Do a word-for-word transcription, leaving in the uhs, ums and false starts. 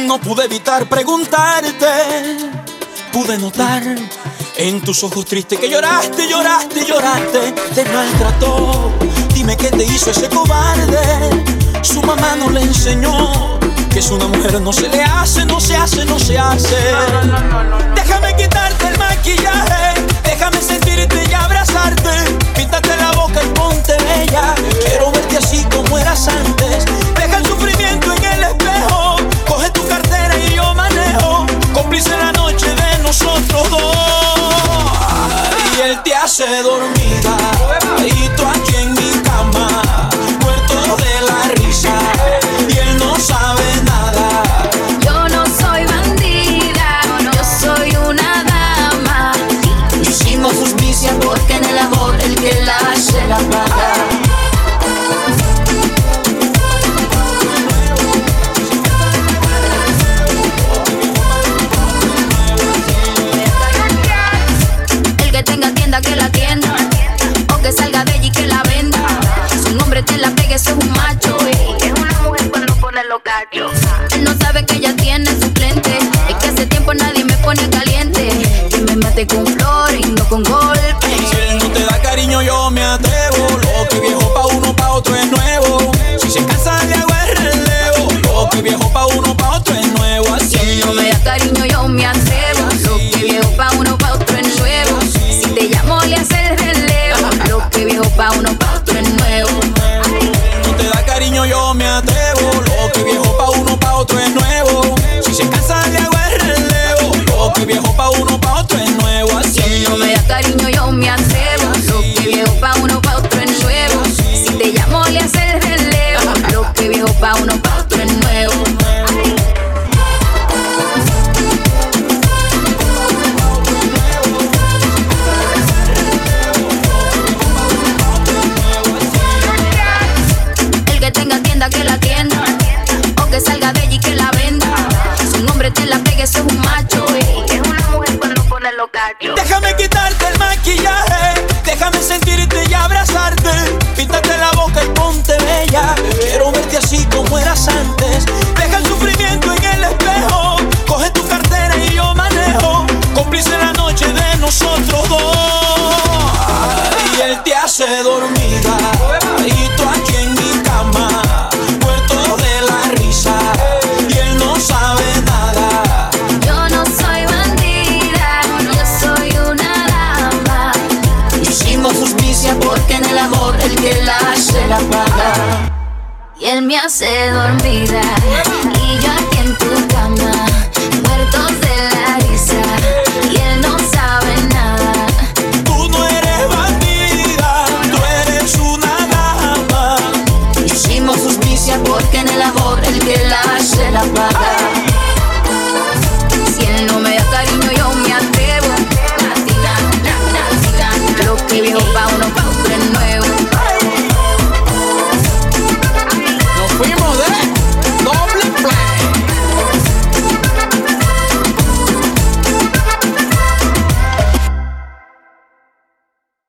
no pude evitar preguntarte. Pude notar en tus ojos tristes que lloraste, lloraste, lloraste. Te maltrató, dime qué te hizo ese cobarde. Su mamá no le enseñó que es una mujer, no se le hace, no se hace, no se hace. Déjame quitarte el maquillaje, déjame sentirte y abrazarte. Píntate la boca y ponte bella, quiero verte así como eras antes. Deja el sufrimiento en el espejo, coge tu cartera y yo manejo. Cómplice la noche de nosotros dos. Y él te hace dormida y tú aquí en mi cama, muerto de la risa, y él no sabe nada. Yo no soy bandida, yo soy una dama. Hicimos justicia porque en el amor el que la hace la paga. El que tenga tienda que la tienda, o que salga de allí que la venda. Si un hombre te la pegue, eso es un macho, y es una mujer cuando pone los cachos. Él no sabe que ella tiene suplente, es que hace tiempo nadie me pone caliente. Que me mate con flores y no con golpes. Si él no te da cariño yo me atrevo. Lo que viejo pa' uno pa' otro es nuevo. Si se cansa le hago el relevo. Lo que viejo pa' uno pa' otro es nuevo. Así Si él no me da cariño yo me atrevo. Lo que viejo pa' uno pa' otro es nuevo. Si te llamo le hace el relevo. Lo que viejo pa' uno pa' otro es nuevo. no te da cariño yo me atrevo. Lo que viejo pa' uno pa' otro es nuevo. Si se cansa le hago el relevo. Lo que viejo pa' uno pa' otro es nuevo. Así Si él no me da cariño yo me atrevo. Lo que viejo pa' uno pa' otro es nuevo. Si te llamo le hace el relevo. Lo que viejo pa' uno pa' otro es nuevo. El que tenga tienda que la tienda, o que salga de allí que la venda. Si un hombre te la pegue, eso es un macho, y es una mujer cuando pone los cachos. déjame quitarte el maquillaje, déjame sentirte y abrazarte. Píntate la boca y ponte bella, quiero verte así como eras antes. Deja el sufrimiento en el espejo, coge tu cartera y yo manejo. Cómplice la noche de nosotros dos. Y él te hace dormida y tú aquí en mi cama, muerto de la risa, y él no sabe nada. Yo no soy bandida, yo soy una dama. Hicimos justicia porque en el amor el que la hace la paga. Y él me hace dormida, y yo aquí en tu cama, muertos de la risa, y él no sabe nada. Tú no eres bandida, tú eres una dama. Hicimos justicia porque en el amor el que la hace la paga. Si él no me da cariño yo me atrevo. Lo que viejo pa' uno pa'